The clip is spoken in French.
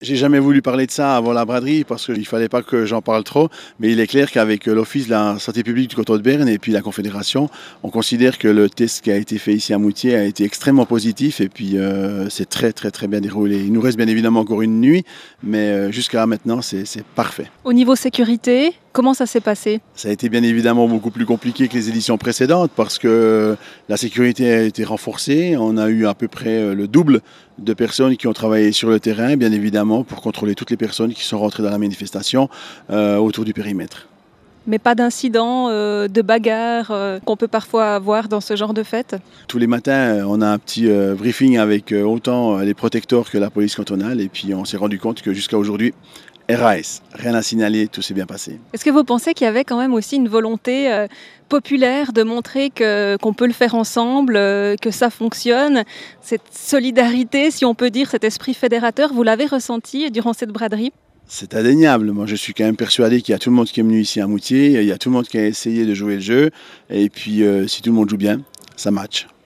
J'ai jamais voulu parler de ça avant la braderie parce qu'il fallait pas que j'en parle trop, mais il est clair qu'avec l'Office de la santé publique du canton de Berne et puis la Confédération, on considère que le test qui a été fait ici à Moutier a été extrêmement positif et puis c'est très très très bien déroulé. Il nous reste bien évidemment encore une nuit, mais jusqu'à maintenant c'est parfait. Au niveau sécurité, comment ça s'est passé? Ça a été bien évidemment beaucoup plus compliqué que les éditions précédentes parce que la sécurité a été renforcée. On a eu à peu près le double de personnes qui ont travaillé sur le terrain, bien évidemment, pour contrôler toutes les personnes qui sont rentrées dans la manifestation autour du périmètre. Mais pas d'incident, de bagarre qu'on peut parfois avoir dans ce genre de fête? Tous les matins, on a un petit briefing avec autant les protecteurs que la police cantonale et puis on s'est rendu compte que jusqu'à aujourd'hui, RAS, rien à signaler, tout s'est bien passé. Est-ce que vous pensez qu'il y avait quand même aussi une volonté populaire de montrer qu'on peut le faire ensemble, que ça fonctionne? Cette solidarité, si on peut dire, cet esprit fédérateur, vous l'avez ressenti durant cette braderie? C'est indéniable. Moi, je suis quand même persuadé qu'il y a tout le monde qui est venu ici à Moutier, il y a tout le monde qui a essayé de jouer le jeu et puis si tout le monde joue bien, ça match.